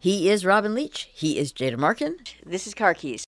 He is Robin Leach. He is Jada Markin. This is Car Keys.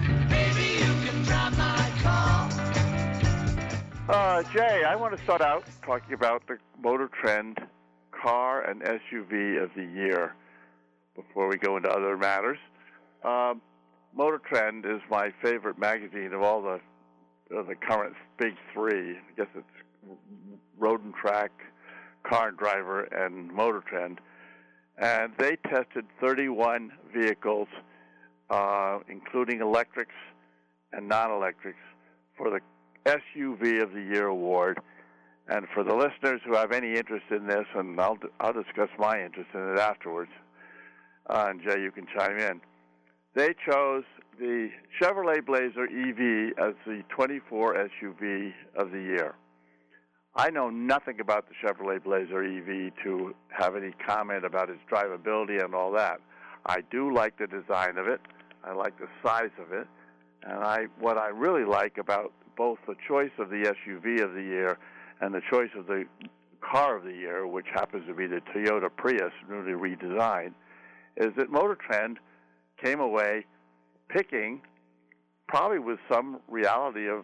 Jay, I want to start out talking about the Motor Trend Car and SUV of the Year before we go into other matters. Motor Trend is my favorite magazine of all the current big three. I guess it's Road and Track, Car and Driver, and Motor Trend. And they tested 31 vehicles, including electrics and non-electrics, for the SUV of the Year award. And for the listeners who have any interest in this, and I'll discuss my interest in it afterwards, and Jay, you can chime in. They chose the Chevrolet Blazer EV as the 24 SUV of the Year. I know nothing about the Chevrolet Blazer EV to have any comment about its drivability and all that. I do like the design of it. I like the size of it. And what I really like about both the choice of the SUV of the Year and the choice of the Car of the Year, which happens to be the Toyota Prius, newly redesigned, is that Motor Trend came away picking, probably with some reality of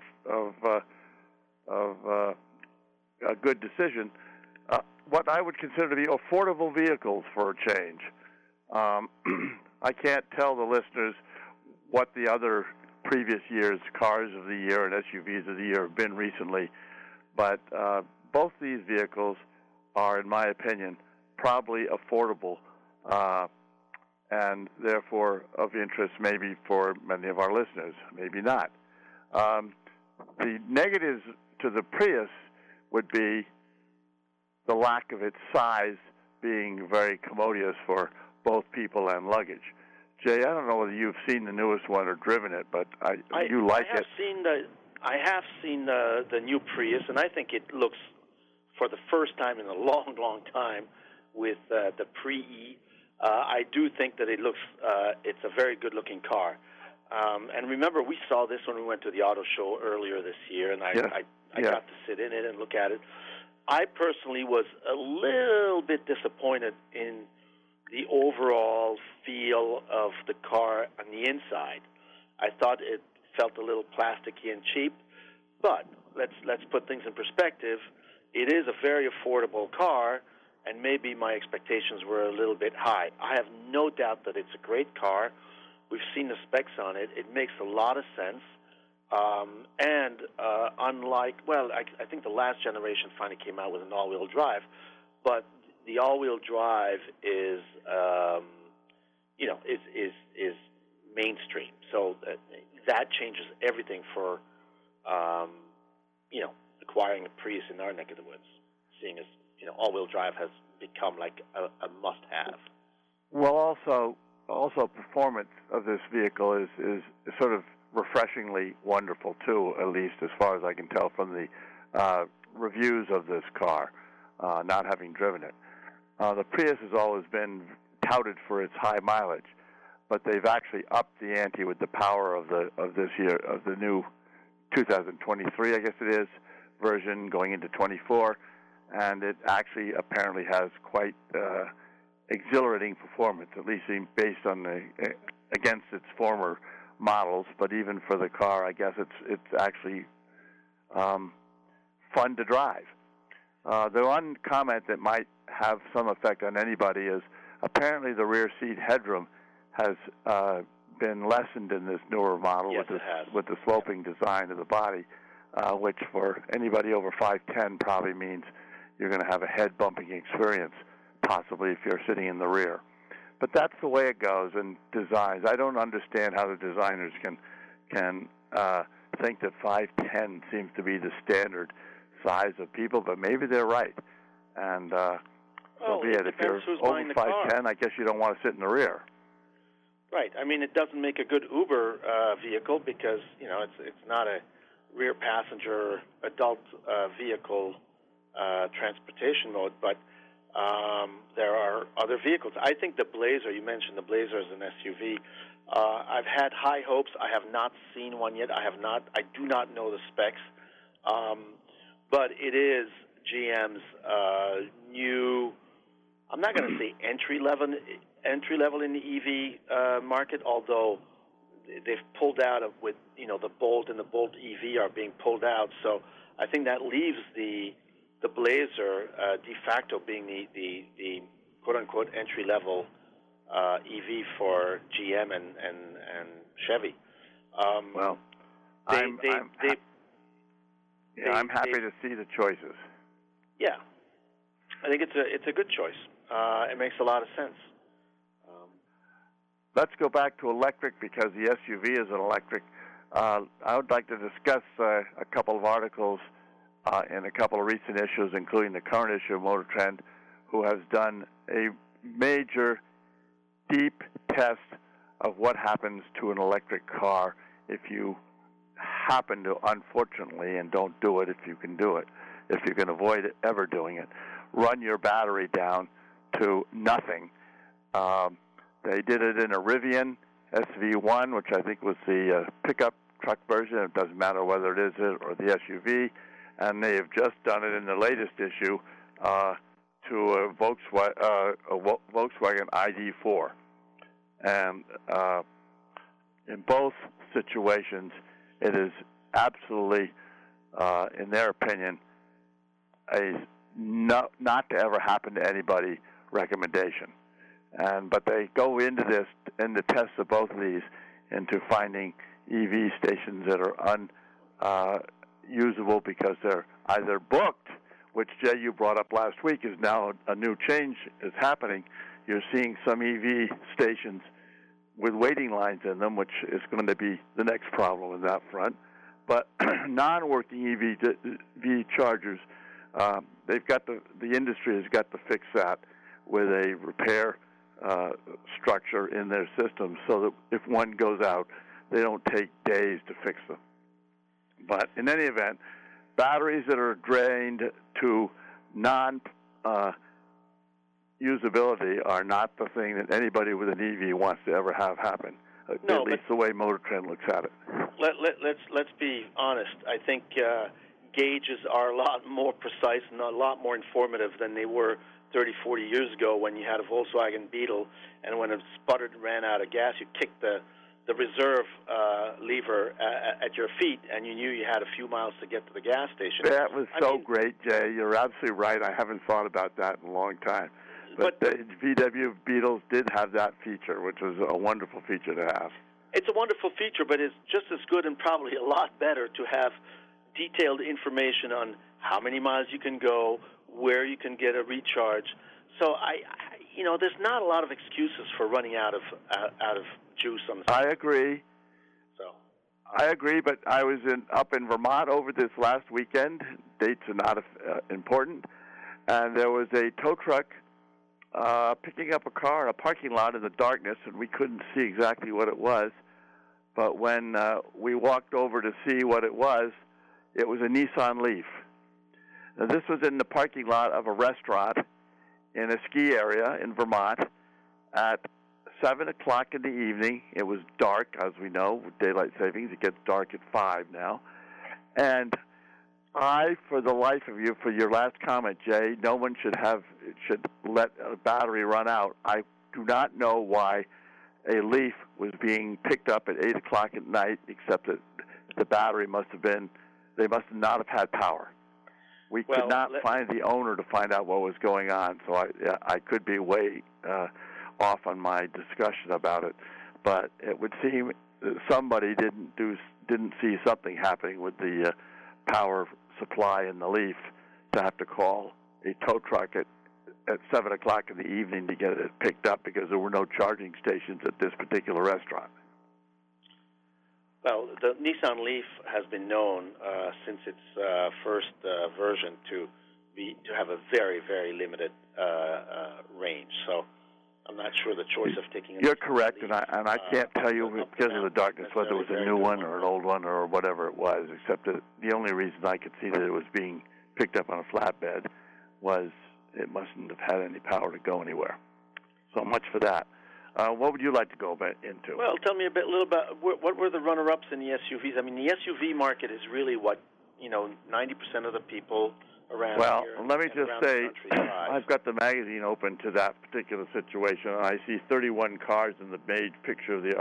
a good decision, what I would consider to be affordable vehicles for a change. I can't tell the listeners what the other previous year's Cars of the Year and SUVs of the Year have been recently, but both these vehicles are, in my opinion, probably affordable and therefore of interest maybe for many of our listeners, maybe not. The negatives to the Prius would be the lack of its size being very commodious for both people and luggage. Jay, I don't know whether you've seen the newest one or driven it, but you like it. I have seen the new Prius, and I think it looks, for the first time in a long, long time, with the Pre-E. I do think that it looks, it's a very good-looking car. And remember, we saw this when we went to the auto show earlier this year, and I got to sit in it and look at it. I personally was a little bit disappointed in the overall feel of the car on the inside. I thought it felt a little plasticky and cheap, but let's put things in perspective. It is a very affordable car, and maybe my expectations were a little bit high. I have no doubt that it's a great car. We've seen the specs on it. It makes a lot of sense. Unlike, I think the last generation finally came out with an all-wheel drive, but the all-wheel drive is mainstream. So that changes everything for, acquiring a Prius in our neck of the woods, seeing as, all-wheel drive has become like a must-have. Well, also performance of this vehicle is sort of refreshingly wonderful too, at least as far as I can tell from the reviews of this car, not having driven it. The Prius has always been touted for its high mileage, but they've actually upped the ante with the power of this year, of the new 2023, I guess it is, version going into 24, and it actually apparently has quite exhilarating performance, at least based on against its former models. But even for the car, I guess it's actually fun to drive. The one comment that might have some effect on anybody is apparently the rear seat headroom has been lessened in this newer model. Yes, with the sloping design of the body, which for anybody over 5'10" probably means you're going to have a head-bumping experience, possibly if you're sitting in the rear. But that's the way it goes in designs. I don't understand how the designers can think that 5'10" seems to be the standard size of people, but maybe they're right. And so be it. If you're over 5'10", I guess you don't want to sit in the rear. Right. I mean, it doesn't make a good Uber vehicle because, it's not a rear passenger adult vehicle transportation mode, but there are other vehicles. I think the Blazer, you mentioned the Blazer as an SUV. I've had high hopes. I have not seen one yet. I do not know the specs. But it is GM's new, I'm not going to say entry-level entry level in the EV market, although they've pulled out of with the Bolt and the Bolt EV are being pulled out. So I think that leaves the Blazer de facto being the quote unquote entry level EV for GM and Chevy. I'm happy to see the choices. Yeah, I think it's a good choice. It makes a lot of sense. Let's go back to electric because the SUV is an electric. I would like to discuss a couple of articles in a couple of recent issues, including the current issue of Motor Trend, who has done a major, deep test of what happens to an electric car if you happen to, unfortunately, and don't do it if you can do it, if you can avoid ever doing it, run your battery down to nothing. They did it in a Rivian SV1, which I think was the pickup truck version. It doesn't matter whether it is it or the SUV. And they have just done it in the latest issue to a Volkswagen ID4. And in both situations, it is absolutely, in their opinion, a not to ever happen to anybody recommendation. But they go into this, in the tests of both of these, into finding EV stations that are unusable because they're either booked, which, Jay, you brought up last week, is now a new change is happening. You're seeing some EV stations with waiting lines in them, which is going to be the next problem in that front. But non-working EV chargers, they've got the industry has got to fix that with a repair structure in their system so that if one goes out, they don't take days to fix them. But in any event, batteries that are drained to non-usability are not the thing that anybody with an EV wants to ever have happen, at least the way Motor Trend looks at it. Let's be honest. I think gauges are a lot more precise and a lot more informative than they were 30, 40 years ago when you had a Volkswagen Beetle, and when it sputtered and ran out of gas, you kicked the reserve lever at your feet, and you knew you had a few miles to get to the gas station. That was great, Jay. You're absolutely right. I haven't thought about that in a long time. But the VW Beetles did have that feature, which was a wonderful feature to have. It's a wonderful feature, but it's just as good and probably a lot better to have detailed information on how many miles you can go, where you can get a recharge. So there's not a lot of excuses for running out of juice on the street. I agree, but I was up in Vermont over this last weekend. Dates are not important. And there was a tow truck picking up a car in a parking lot in the darkness, and we couldn't see exactly what it was. But when we walked over to see what it was a Nissan Leaf. Now, this was in the parking lot of a restaurant in a ski area in Vermont at 7 o'clock in the evening. It was dark, as we know, with daylight savings. It gets dark at 5 now. And for the life of you, for your last comment, Jay, no one should let a battery run out. I do not know why a Leaf was being picked up at 8 o'clock at night, except that the battery they must not have had power. We could not find the owner to find out what was going on, so I could be way off on my discussion about it. But it would seem that somebody didn't see something happening with the power supply in the Leaf to have to call a tow truck at 7 o'clock in the evening to get it picked up because there were no charging stations at this particular restaurant. Well, the Nissan Leaf has been known since its first version to have a very, very limited range. So I'm not sure the choice of taking. You're correct, and I can't tell you because of the darkness whether it was a new one or an old one or whatever it was. Except that the only reason I could see that it was being picked up on a flatbed was it mustn't have had any power to go anywhere. So much for that. What would you like to go into? Well, tell me a little about what were the runner-ups in the SUVs. I mean, the SUV market is really what 90% of the people around Well, here. let me and just around the say, country drive. I've got the magazine open to that particular situation, and I see 31 cars in the main picture of the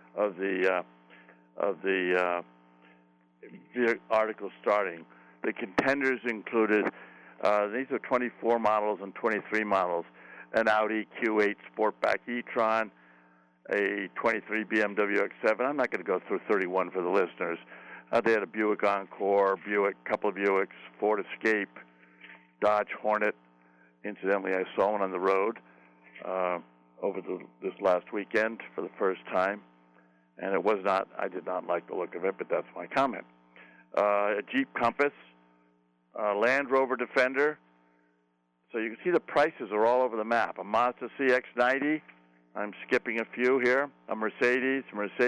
article starting. The contenders included these are 24 models and 23 models: an Audi Q8 Sportback e-tron, a 23 BMW X7. I'm not going to go through 31 for the listeners. They had a Buick Encore, couple of Buicks, Ford Escape, Dodge Hornet. Incidentally, I saw one on the road over this last weekend for the first time, and I did not like the look of it, but that's my comment. A Jeep Compass, a Land Rover Defender. So you can see the prices are all over the map. A Mazda CX-90. I'm skipping a few here. A Mercedes,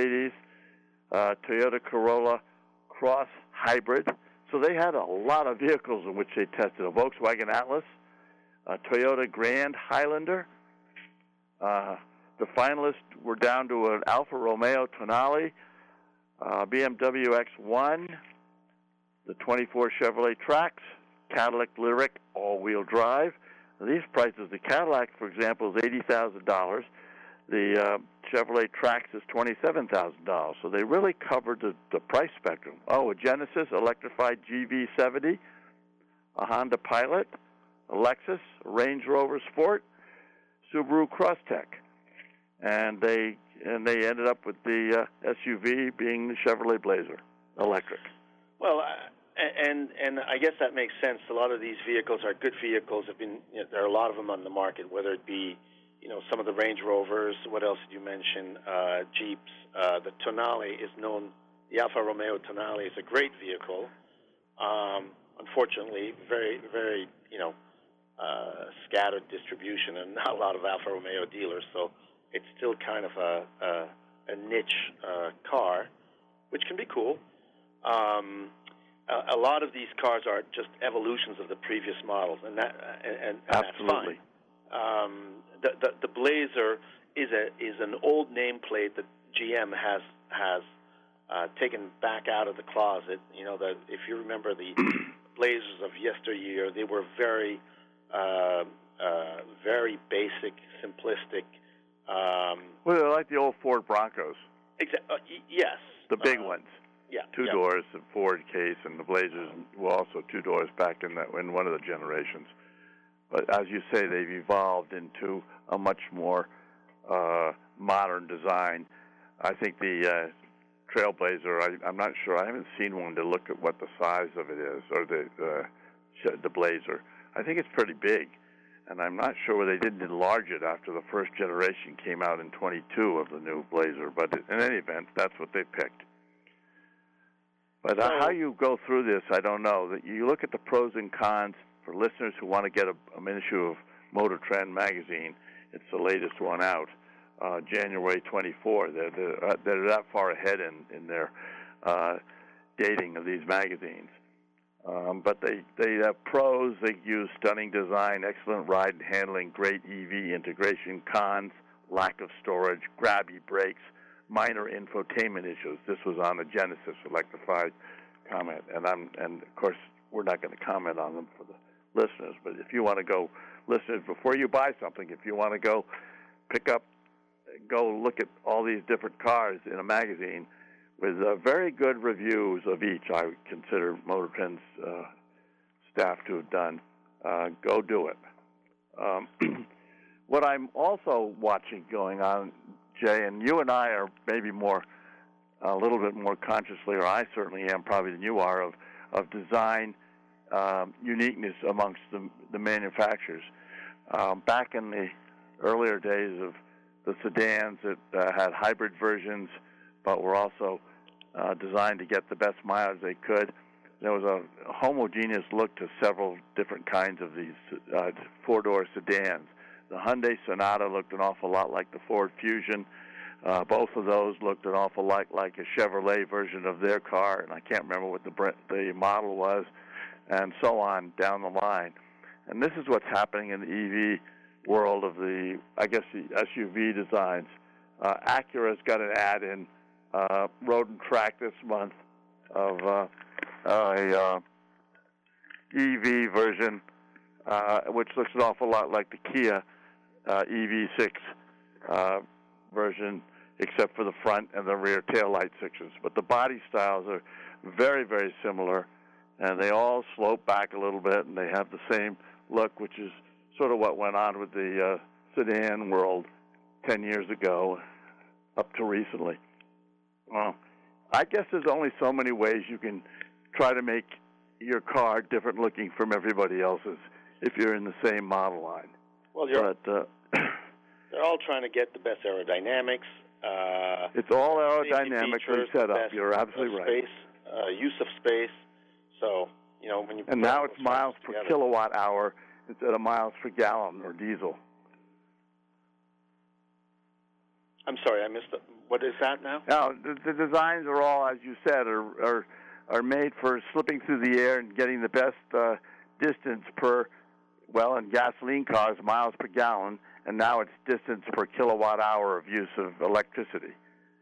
Toyota Corolla Cross Hybrid. So they had a lot of vehicles in which they tested. A Volkswagen Atlas, a Toyota Grand Highlander. The finalists were down to an Alfa Romeo Tonale, BMW X1, the 24 Chevrolet Trax, Cadillac Lyriq all-wheel drive. These prices, the Cadillac, for example, is $80,000. The Chevrolet Trax is $27,000. So they really covered the price spectrum. Oh, a Genesis electrified GV70, a Honda Pilot, a Lexus, a Range Rover Sport, Subaru Crosstrek, and they ended up with the SUV being the Chevrolet Blazer electric. Well, and I guess that makes sense. A lot of these vehicles are good vehicles. There are a lot of them on the market, whether it be some of the Range Rovers. What else did you mention? Jeeps. The Tonale is known. The Alfa Romeo Tonale is a great vehicle. Unfortunately, very, very, scattered distribution and not a lot of Alfa Romeo dealers. So it's still kind of a niche car, which can be cool. A lot of these cars are just evolutions of the previous models, and that's fine. The Blazer is an old nameplate that GM has taken back out of the closet. If you remember the Blazers of yesteryear, they were very very basic, simplistic. Well, they're like the old Ford Broncos. Yes. The big ones. Yeah. Two doors, the Ford case, and the Blazers were also two doors back in one of the generations. But as you say, they've evolved into a much more modern design. I think the Trailblazer, I'm not sure. I haven't seen one to look at what the size of it is, or the Blazer. I think it's pretty big, and I'm not sure whether they didn't enlarge it after the first generation came out in 22 of the new Blazer. But in any event, that's what they picked. But how you go through this, I don't know. That you look at the pros and cons for listeners who want to get an issue of Motor Trend magazine. It's the latest one out, January 24. They're that far ahead in their dating of these magazines. But they have pros. They use stunning design, excellent ride and handling, great EV integration. Cons: lack of storage, grabby brakes, minor infotainment issues. This was on the Genesis electrified comment, and of course we're not going to comment on them for the listeners. But if you want to go, listeners, before you buy something, if you want to go look at all these different cars in a magazine with very good reviews of each, I would consider Motor Trend's staff to have done. Go do it. What I'm also watching going on, Jay, and you and I are maybe a little bit more consciously, or I certainly am probably than you are, of design uniqueness amongst the manufacturers. Back in the earlier days of the sedans that had hybrid versions, but were also designed to get the best mileage they could, there was a homogeneous look to several different kinds of these four-door sedans. The Hyundai Sonata looked an awful lot like the Ford Fusion. Both of those looked an awful lot like a Chevrolet version of their car, and I can't remember what the model was, and so on down the line. And this is what's happening in the EV world of the SUV designs. Acura's got an ad in Road and Track this month of EV version, which looks an awful lot like the Kia EV6 version, except for the front and the rear taillight sections. But the body styles are very, very similar, and they all slope back a little bit, and they have the same look, which is sort of what went on with the sedan world 10 years ago up to recently. Well, I guess there's only so many ways you can try to make your car different looking from everybody else's if you're in the same model line. Well, they're all trying to get the best aerodynamics. It's all aerodynamically features, set up. You're absolutely right. Space, use of space. So, when you... And now it's miles per kilowatt hour instead of miles per gallon or diesel. I'm sorry, I missed it. What is that now? Now, the designs are all, as you said, are made for slipping through the air and getting the best distance per, well, in gasoline cars, miles per gallon, and now it's distance per kilowatt hour of use of electricity.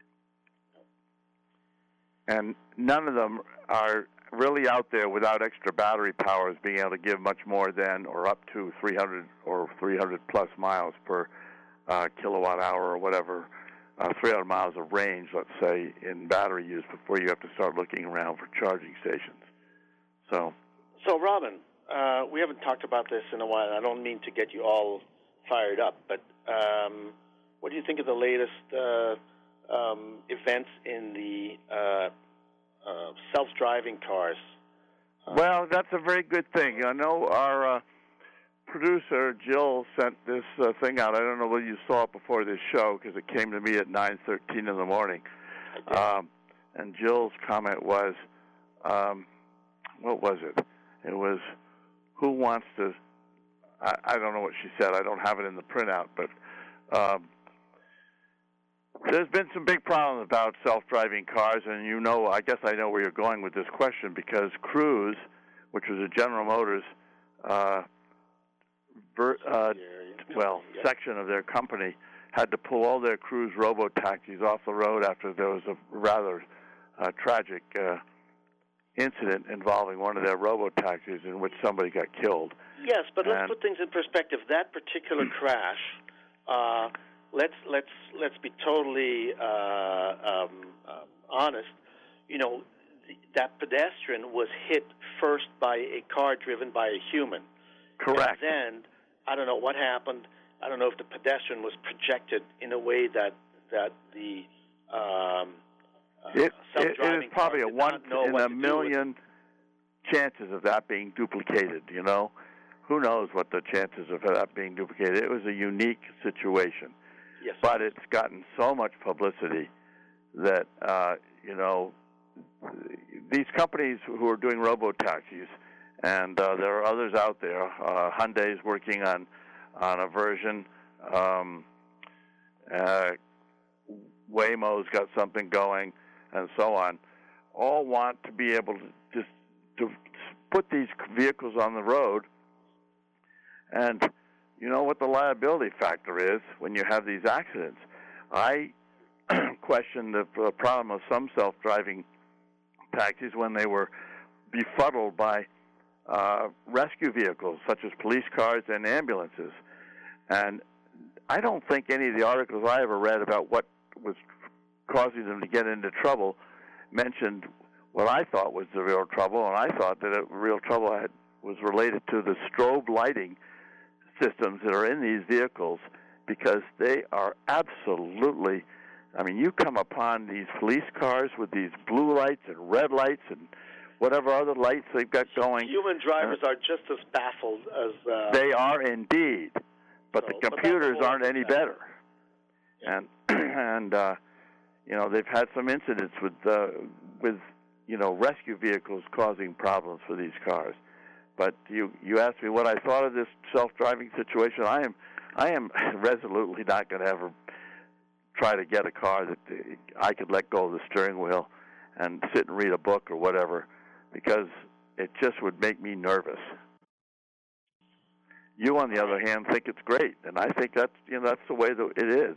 And none of them are really out there without extra battery power as being able to give much more than or up to 300 or 300 plus miles per kilowatt hour or whatever, 300 miles of range, let's say, in battery use before you have to start looking around for charging stations. So Robin, we haven't talked about this in a while. I don't mean to get you all fired up, but what do you think of the latest events in the self-driving cars? Well, that's a very good thing. I know our producer, Jill, sent this thing out. I don't know whether you saw it before this show because it came to me at 9:13 in the morning. And Jill's comment was, what was it? It was, who wants to... I don't know what she said. I don't have it in the printout, but there's been some big problems about self-driving cars, and I guess I know where you're going with this question, because Cruise, which was a General Motors section of their company, had to pull all their Cruise robo-taxis off the road after there was a rather tragic incident involving one of their robo-taxis in which somebody got killed. Yes, but let's put things in perspective. That particular crash, let's be totally honest. That pedestrian was hit first by a car driven by a human. Correct. And then I don't know what happened. I don't know if the pedestrian was projected in a way that the self-driving it is probably a one in a million chances of that being duplicated. Who knows what the chances of that being duplicated? It was a unique situation. Yes. But it's gotten so much publicity that, these companies who are doing robo-taxis, and there are others out there, Hyundai's working on a version, Waymo's got something going, and so on, all want to be able to put these vehicles on the road. And you know what the liability factor is when you have these accidents. I question the problem of some self-driving taxis when they were befuddled by rescue vehicles, such as police cars and ambulances. And I don't think any of the articles I ever read about what was causing them to get into trouble mentioned what I thought was the real trouble, and I thought that the real trouble was related to the strobe lighting systems that are in these vehicles, because they are absolutely, you come upon these police cars with these blue lights and red lights and whatever other lights they've got going. Human drivers are just as baffled as... They are indeed, but the computers aren't any better. Yeah. And they've had some incidents with rescue vehicles causing problems for these cars. But you asked me what I thought of this self-driving situation. I am resolutely not going to ever try to get a car that I could let go of the steering wheel and sit and read a book or whatever, because it just would make me nervous. You, on the other hand, think it's great, and I think that's the way that it is.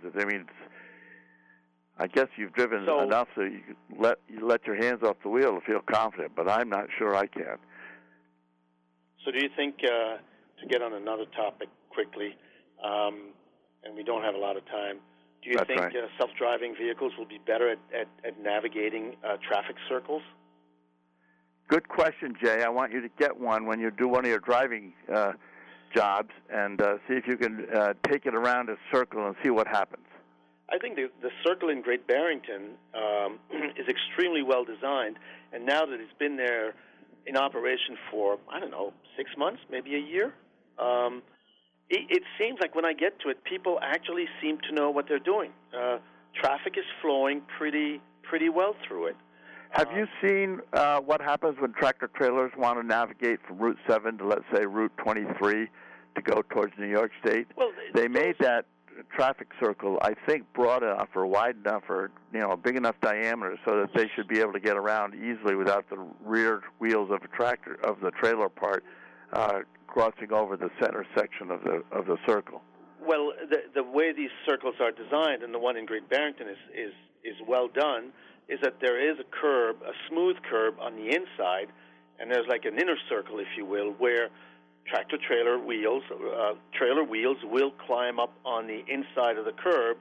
I guess you've driven enough so you let your hands off the wheel to feel confident, but I'm not sure I can. So do you think, to get on another topic quickly, and we don't have a lot of time, do you think self-driving vehicles will be better at navigating traffic circles? Good question, Jay. I want you to get one when you do one of your driving jobs and see if you can take it around a circle and see what happens. I think the circle in Great Barrington is extremely well designed, and now that it's been there in operation for, 6 months, maybe a year, it seems like when I get to it, people actually seem to know what they're doing. Traffic is flowing pretty well through it. Have you seen what happens when tractor-trailers want to navigate from Route 7 to, let's say, Route 23 to go towards New York State? Well, they made that traffic circle, I think, broad enough or wide enough or, a big enough diameter so that they should be able to get around easily without the rear wheels of the trailer part crossing over the center section of the circle. Well, the way these circles are designed, and the one in Great Barrington is well done, is that there is a curb, a smooth curb on the inside, and there's like an inner circle, if you will, where tractor-trailer wheels will climb up on the inside of the curb,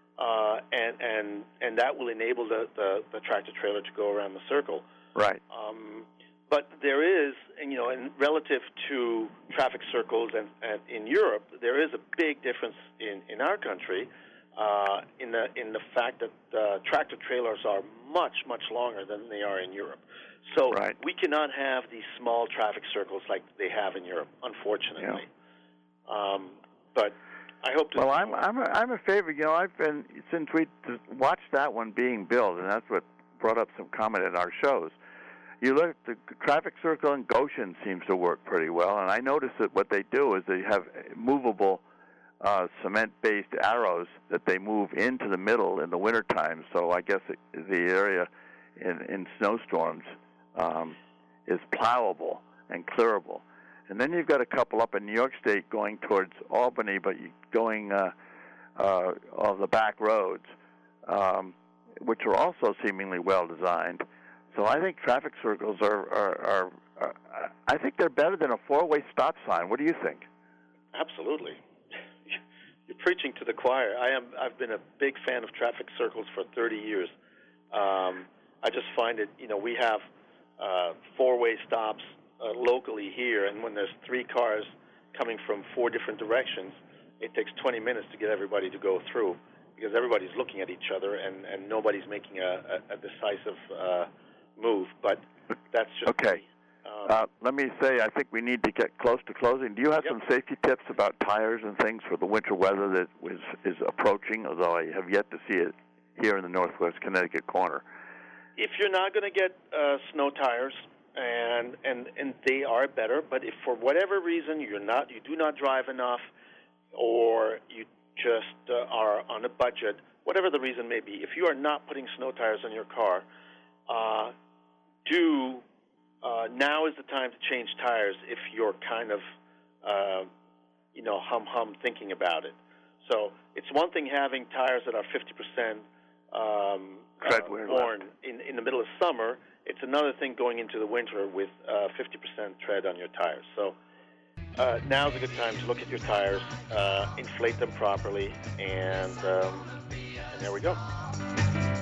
and that will enable the tractor-trailer to go around the circle. Right. But there is, and relative to traffic circles and in Europe, there is a big difference in our country in the fact that tractor trailers are much longer than they are in Europe. So we cannot have these small traffic circles like they have in Europe, unfortunately. Yeah. But I hope to. Well, I'm a favor. I've been since we watched that one being built, and that's what brought up some comment in our shows. You look at the traffic circle in Goshen seems to work pretty well, and I noticed that what they do is they have movable cement-based arrows that they move into the middle in the wintertime. So I guess the area in snowstorms is plowable and clearable. And then you've got a couple up in New York State going towards Albany, but going on the back roads, which are also seemingly well designed. So I think traffic circles are I think they're better than a four-way stop sign. What do you think? Absolutely. You're preaching to the choir. I've been a big fan of traffic circles for 30 years. I just find it, we have four-way stops locally here, and when there's 3 cars coming from 4 different directions, it takes 20 minutes to get everybody to go through because everybody's looking at each other and nobody's making a decisive move. But that's just okay. Let me say, I think we need to get close to closing. Do you have some safety tips about tires and things for the winter weather that is approaching, although I have yet to see it here in the Northwest Connecticut corner? If you're not going to get snow tires, and they are better, but if for whatever reason you do not drive enough, or you just are on a budget, whatever the reason may be, if you are not putting snow tires on your car, now is the time to change tires if you're kind of, hum thinking about it. So it's one thing having tires that are 50% worn in the middle of summer. It's another thing going into the winter with 50% tread on your tires. So now's a good time to look at your tires, inflate them properly, and there we go.